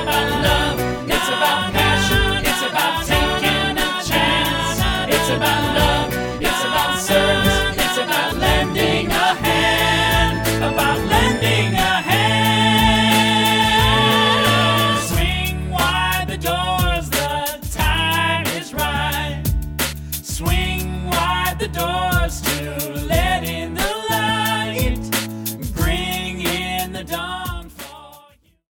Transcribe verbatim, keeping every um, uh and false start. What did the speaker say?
about love, it's about passion, it's about taking a chance. It's about love, it's about service, it's about lending a hand, about lending a hand. Swing wide the doors, the time is right. Swing wide the doors to